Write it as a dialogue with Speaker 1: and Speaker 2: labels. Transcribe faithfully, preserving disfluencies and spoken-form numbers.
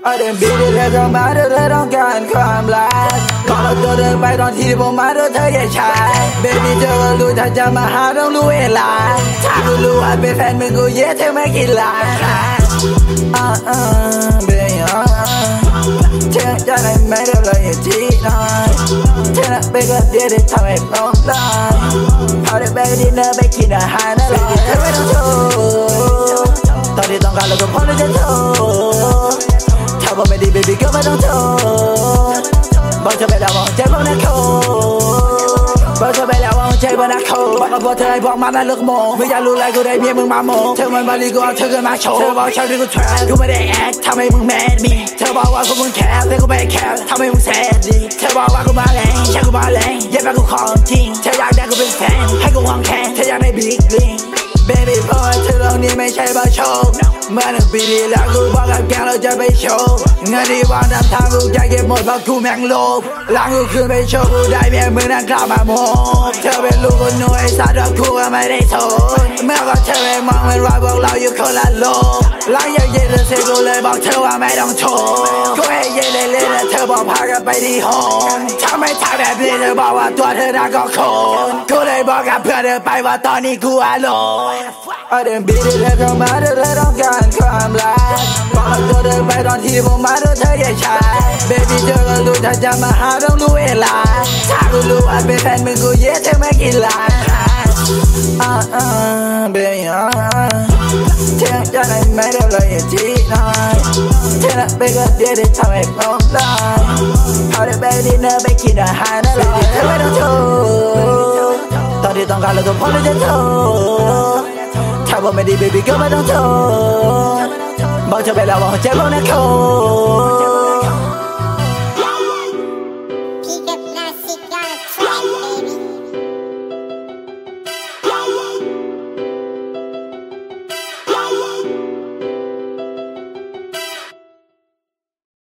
Speaker 1: I didn't beat it แล้วก็มาเธอต้องการความรักบอกเราตัวเดินไปตอนที่ผมมาเธอเธออย่าช้า Baby เธอก็รู้ถ้าจะมาหาต้องรู้เวลาถ้ากูรู้ว่าเป็นแฟนมึงกูเย้เธอไม่กินลาอ่าอ่า Baby อ่าเธอจะได้ไม่ได้เลยที่นอนเธอน่ะเป็นคนเดียวที่ทำให้ผมร้องพอได้ไปดินเนอร์ไปกินอาหารอร่อยเธอไม่ต้องโทรตอนที่ต้องการแล้วก็พร้อมที่จะโทรถ้าบอกไม่ดี baby ก็ไม่ต้องโทรบอกเธอไปแล้วว่าใจผมนักโคบอกเธอไปแล้วว่าใจผมนักโคบอกกับพวกเธอให้พวกมันน่าเลิกโมไม่อยากรู้อะไรกูได้เมียมึงมาโมเธอมันบาลีกูเอาเธอขึ้นมาโชว์เธอบอกฉันที่กูแทรกกูไม่ได้แอคทำให้มึงแมดมีเธอบอกว่ากูมึงแคร์แต่กูไม่แคร์ทำให้มึงแสบดีเธอบอกว่ากูมาแรงฉันกูมาแรงอย่าไปกูของจริงเธออยากได้กูเป็นแฟนให้กูวางแขนเธออยากได้บิ๊กลิงBaby boy เธอตรงนี้ไม่ใช่บาโชว์เมื่อหนึ่งปีที่แล้วกูบอกกับแกเราจะไปโชว์เงินที่วางตามทางกูจะเก็บหมดเพราะกูแม่งโลภหลังกูคืนไปโชว์กูได้เมียมึงนั่งกลับมาโมเธอเป็นลูกคนหนุ่ยสาวดกูก็ไม่ได้โทษเมื่อก็เธอไปมองเป็นว่าพวกเราอยู่คนละโลกหลังจากเย็นเธอเสร็จกูเลยบอกเธอว่าไม่ต้องโทษกูให้เย็นเลยๆแต่เธอบอกพากันไปที่ห้องถ้าไม่ทำแบบนี้เธอบอกว่าตัวเธอน่าก็โคนกูเลยบอกกับเพื่อนเธอไปว่าตอนนี้กูอารมณ์I didn't beat it แล้วก็มาเธอต้องการความรักบอกเราตัวเดินไปตอนที่ผมมาเธอเธออย่าช้า Baby เธอก็รู้ถ้าจะมาหาต้องรู้เวลาถ้ากูรู้ว่าเป็นแฟนมึงกูเย้เธอไม่กินลาอ่าอ่า Baby อ่าเธอจะได้ไม่ได้เลยที่นอนเธอน่ะเป็นคนเดียวที่ทำให้ผมร้องพอได้ไปดินเนอร์ไปกินอาหารอร่อยเธอไม่ต้องโทรตอนที่ต้องการแล้วก็พร้อมที่จะโทรถ้าบอกไม่ดี baby ก็ไม่ต้องโทรบอกเธอไปแล้วว่าใจผมนักโค